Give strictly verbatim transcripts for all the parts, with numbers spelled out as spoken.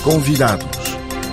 Convidados.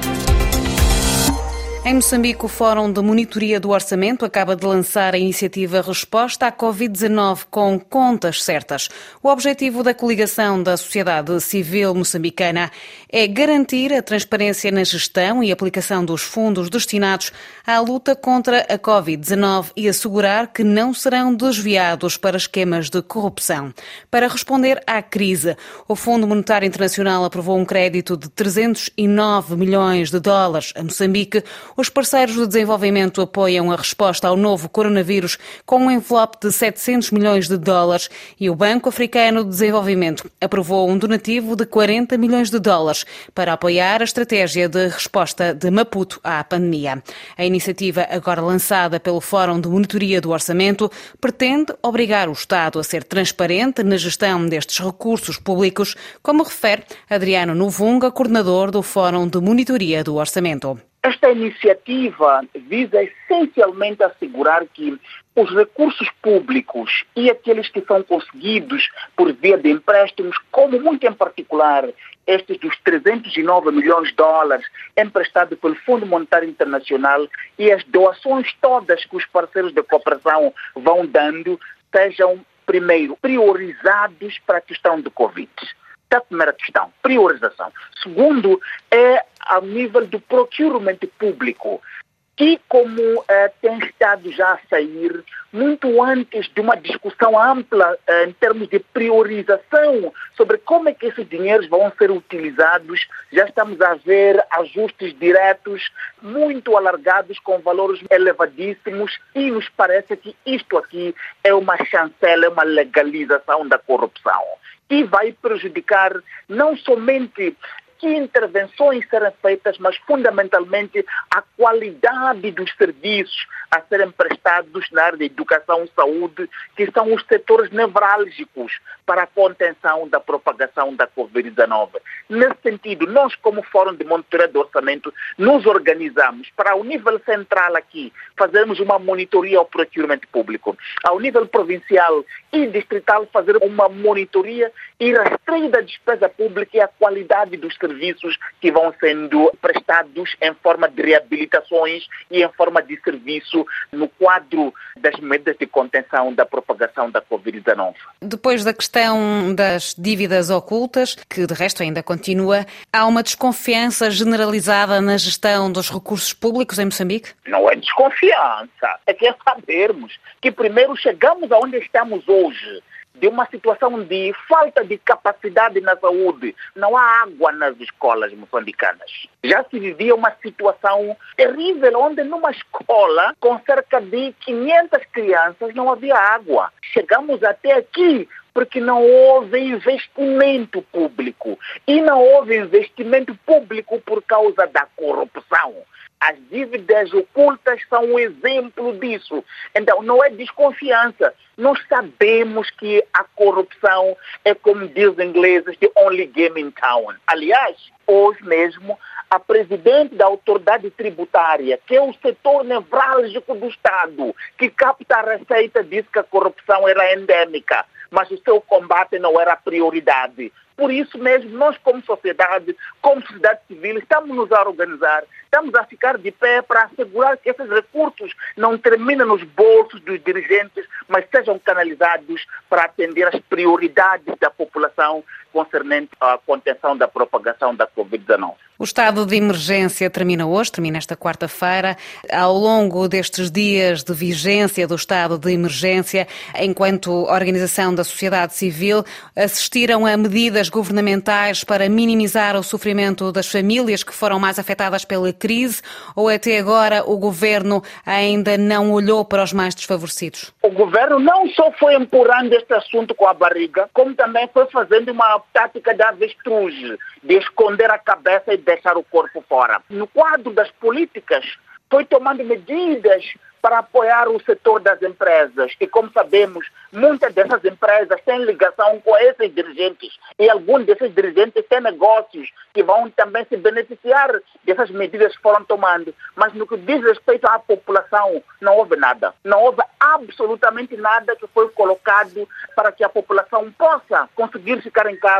Em Moçambique, o Fórum de Monitoria do Orçamento acaba de lançar a iniciativa Resposta à covid dezanove com contas certas. O objetivo da coligação da sociedade civil moçambicana é garantir a transparência na gestão e aplicação dos fundos destinados à luta contra a covid dezanove e assegurar que não serão desviados para esquemas de corrupção. Para responder à crise, o Fundo Monetário Internacional aprovou um crédito de trezentos e nove milhões de dólares a Moçambique. Os parceiros de desenvolvimento apoiam a resposta ao novo coronavírus com um envelope de setecentos milhões de dólares e o Banco Africano de Desenvolvimento aprovou um donativo de quarenta milhões de dólares para apoiar a estratégia de resposta de Maputo à pandemia. A iniciativa, agora lançada pelo Fórum de Monitoria do Orçamento, pretende obrigar o Estado a ser transparente na gestão destes recursos públicos, como refere Adriano Novunga, coordenador do Fórum de Monitoria do Orçamento. Esta iniciativa visa essencialmente assegurar que os recursos públicos e aqueles que são conseguidos por via de empréstimos, como muito em particular estes dos trezentos e nove milhões de dólares emprestados pelo Fundo Monetário Internacional e as doações todas que os parceiros da cooperação vão dando, sejam, primeiro, priorizados para a questão do Covid. Esta é a primeira questão, priorização. Segundo, é ao nível do procurement público, que como eh, tem estado já a sair, muito antes de uma discussão ampla eh, em termos de priorização sobre como é que esses dinheiros vão ser utilizados, já estamos a ver ajustes diretos muito alargados com valores elevadíssimos e nos parece que isto aqui é uma chancela, é uma legalização da corrupção, que vai prejudicar não somente que intervenções serão feitas, mas fundamentalmente a qualidade dos serviços a serem prestados na área de educação e saúde, que são os setores nevrálgicos para a contenção da propagação da covid dezanove. Nesse sentido, nós como Fórum de Monitoria do Orçamento nos organizamos para, ao nível central aqui, fazermos uma monitoria ao procurement público, ao nível provincial e distrital fazer uma monitoria e rastreio da despesa pública e a qualidade dos serviços que vão sendo prestados em forma de reabilitações e em forma de serviço no quadro das medidas de contenção da propagação da covid dezanove. Depois da questão das dívidas ocultas, que de resto ainda continua, há uma desconfiança generalizada na gestão dos recursos públicos em Moçambique? Não é desconfiança, é que é sabermos que primeiro chegamos aonde estamos hoje, de uma situação de falta de capacidade na saúde. Não há água nas escolas moçambicanas. Já se vivia uma situação terrível, onde numa escola com cerca de quinhentas crianças não havia água. Chegamos até aqui porque não houve investimento público. E não houve investimento público por causa da corrupção. As dívidas ocultas são um exemplo disso. Então, não é desconfiança. Nós sabemos que a corrupção é, como dizem os ingleses, the only game in town. Aliás, hoje mesmo, a presidente da autoridade tributária, que é o setor nevrálgico do Estado, que capta a receita, disse que a corrupção era endêmica, mas o seu combate não era a prioridade. Por isso mesmo, nós como sociedade, como sociedade civil, estamos nos a organizar, estamos a ficar de pé para assegurar que esses recursos não terminem nos bolsos dos dirigentes, mas sejam canalizados para atender às prioridades da população concernente à contenção da propagação da covid dezanove. O estado de emergência termina hoje, termina esta quarta-feira. Ao longo destes dias de vigência do estado de emergência, enquanto organização da sociedade civil, assistiram a medidas governamentais para minimizar o sofrimento das famílias que foram mais afetadas pela crise, ou até agora o governo ainda não olhou para os mais desfavorecidos? O governo não só foi empurrando este assunto com a barriga, como também foi fazendo uma tática de avestruz, de esconder a cabeça e deixar o corpo fora. No quadro das políticas, foi tomando medidas para apoiar o setor das empresas. E, como sabemos, muitas dessas empresas têm ligação com esses dirigentes. E alguns desses dirigentes têm negócios que vão também se beneficiar dessas medidas que foram tomando. Mas no que diz respeito à população, não houve nada. Não houve absolutamente nada que foi colocado para que a população possa conseguir ficar em casa,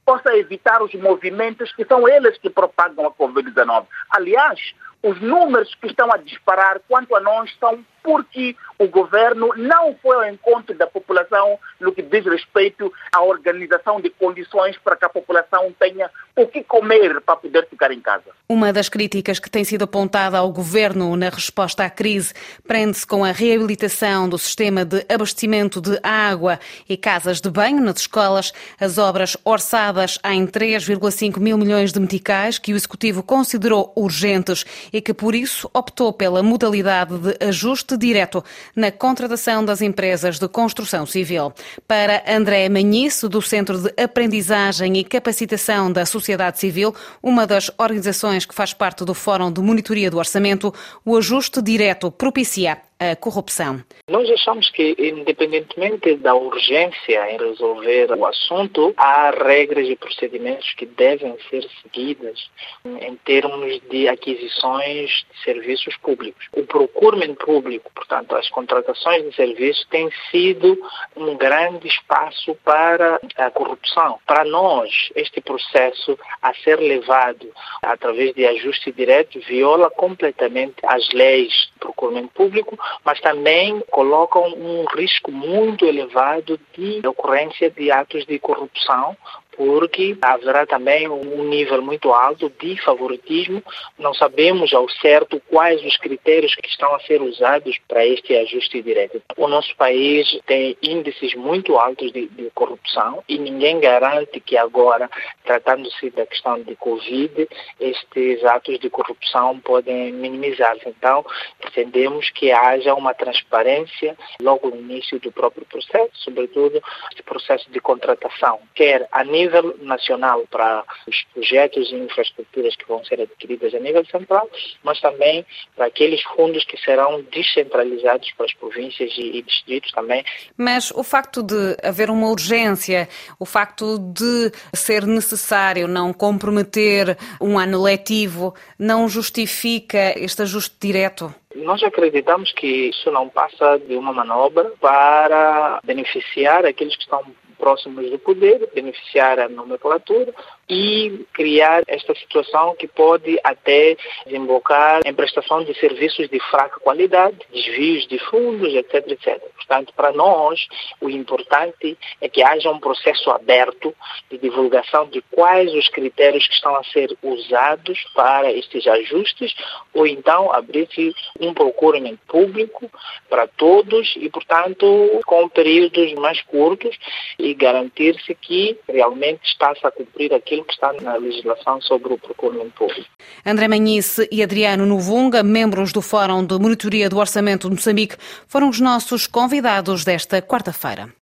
possa evitar os movimentos que são eles que propagam a covid dezenove. Aliás, os números que estão a disparar quanto a nós são porque o governo não foi ao encontro da população no que diz respeito à organização de condições para que a população tenha o que comer para poder ficar em casa. Uma das críticas que tem sido apontada ao governo na resposta à crise prende-se com a reabilitação do sistema de abastecimento de água e casas de banho nas escolas, as obras orçadas em três vírgula cinco mil milhões de meticais que o Executivo considerou urgentes e que, por isso, optou pela modalidade de ajuste direto na contratação das empresas de construção civil. Para André Manhice, do Centro de Aprendizagem e Capacitação da Sociedade Civil, uma das organizações que faz parte do Fórum de Monitoria do Orçamento, o ajuste direto propicia a corrupção. Nós achamos que, independentemente da urgência em resolver o assunto, há regras e procedimentos que devem ser seguidas em termos de aquisições de serviços públicos. O procurement público, portanto, as contratações de serviços, tem sido um grande espaço para a corrupção. Para nós, este processo a ser levado através de ajuste direto viola completamente as leis do procurement público, mas também colocam um risco muito elevado de ocorrência de atos de corrupção, porque haverá também um nível muito alto de favoritismo. Não sabemos ao certo quais os critérios que estão a ser usados para este ajuste direto. O nosso país tem índices muito altos de, de corrupção e ninguém garante que agora, tratando-se da questão de Covid, estes atos de corrupção podem minimizar-se. Então, pretendemos que haja uma transparência logo no início do próprio processo, sobretudo este processo de contratação, quer a nível nível nacional para os projetos e infraestruturas que vão ser adquiridas a nível central, mas também para aqueles fundos que serão descentralizados para as províncias e distritos também. Mas o facto de haver uma urgência, o facto de ser necessário não comprometer um ano letivo, não justifica este ajuste direto? Nós acreditamos que isso não passa de uma manobra para beneficiar aqueles que estão próximos do poder, beneficiar a nomenclatura e criar esta situação que pode até desembocar em prestação de serviços de fraca qualidade, desvios de fundos, etc, etcétera. Portanto, para nós, o importante é que haja um processo aberto de divulgação de quais os critérios que estão a ser usados para estes ajustes, ou então abrir-se um procurement público para todos e, portanto, com períodos mais curtos e garantir-se que realmente está-se a cumprir aquilo que está na legislação sobre o procurement público. André Manhice e Adriano Novunga, membros do Fórum de Monitoria do Orçamento de Moçambique, foram os nossos convidados desta quarta-feira.